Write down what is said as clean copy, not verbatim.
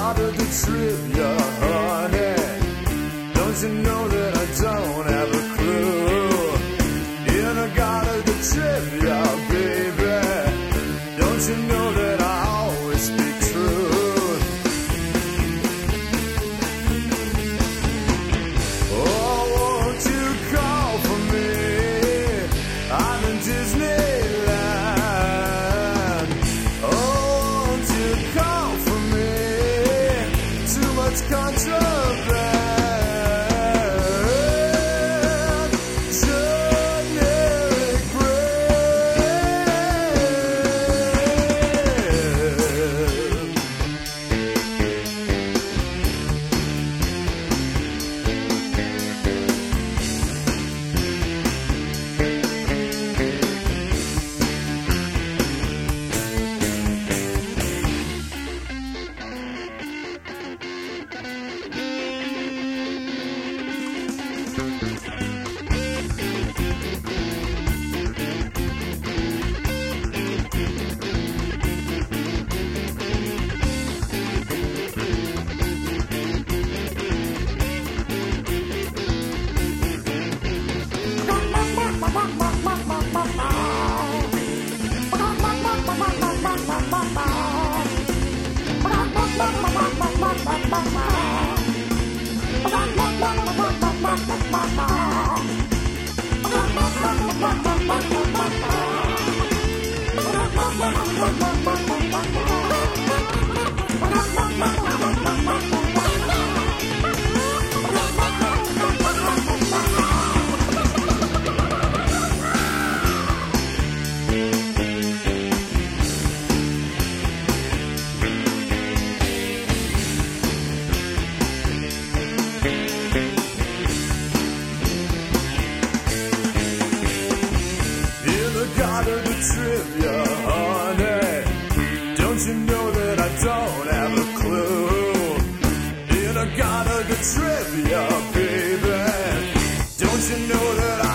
god of the trivia, honey. Don't you know that I don't have a clue? In the god of the trivia, baby. Don't you know that I always speak truth? Oh, won't you call for me? I'm in Disneyland. Oh, won't you call for me? Too much contraband. Generic bread. You're the god of the trivia, honey. Don't you know that I don't have a clue? You're the god of the trivia, baby. Don't you know that